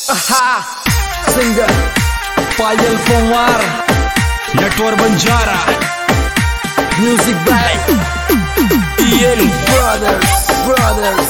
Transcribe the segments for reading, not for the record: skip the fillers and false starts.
Singer Payal Pomar Network Banjara Music by Ian Brothers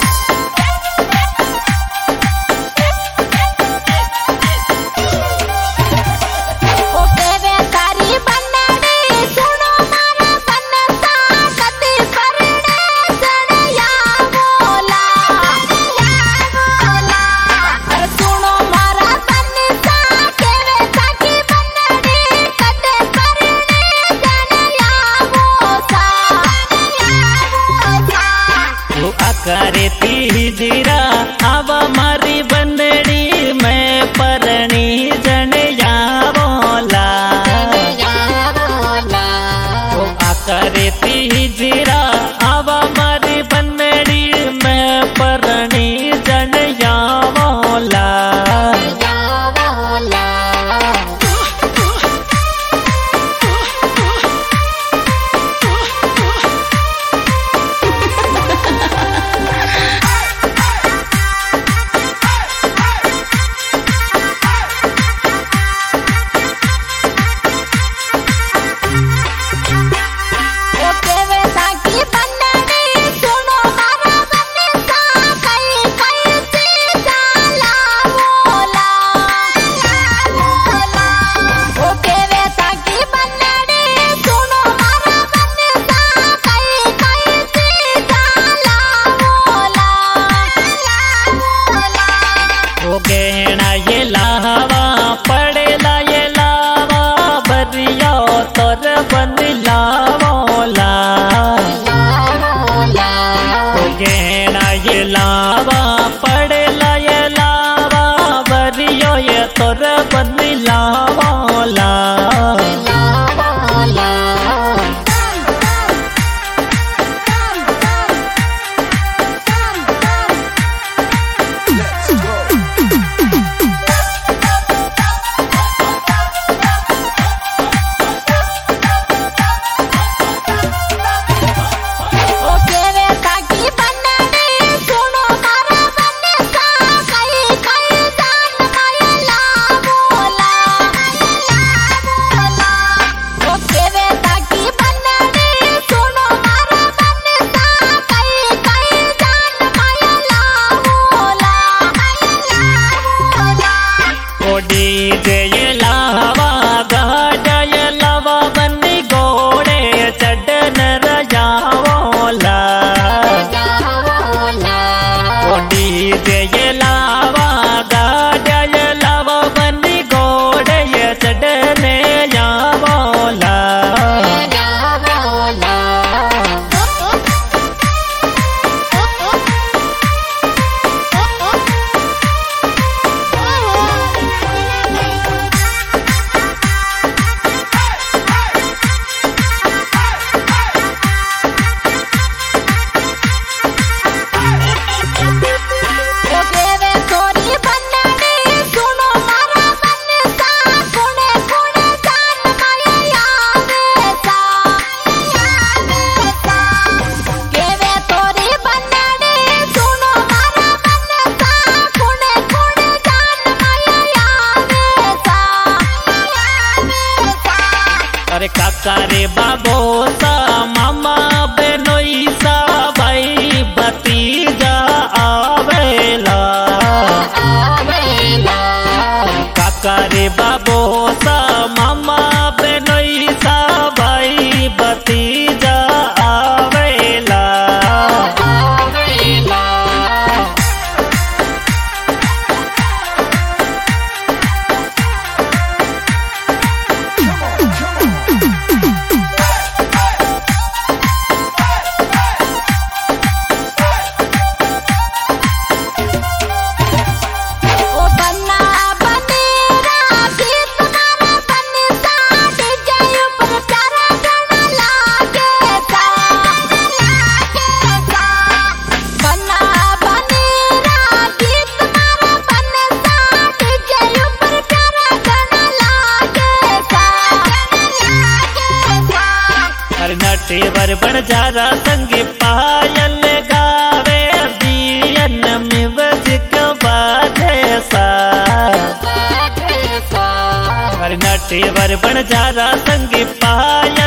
करे तीजरा अब मारी बंदड़ी में परणी जन यावोला करे तीजरा अब मारी बंदड़ी में परणी जन यावोला गहना ये लावा पड़ेला ये लावा बरिया तोर बन लावोला गहना ये लावा पड़ेला ये लावा बरिया ये तोर बन लावोला जय लावा जय लावा बन्नी घोड़े चढ़न रजावोला जय लावा जय लावा बन्नी घोड़े चढ़न जावोला काका रे बाबो सा मामा बेनोई सा भाई भतीजा आवेला काका रे बाबो सा मामा बेनोई सा भाई भतीजा आवेला देवर बन जारा संग पाया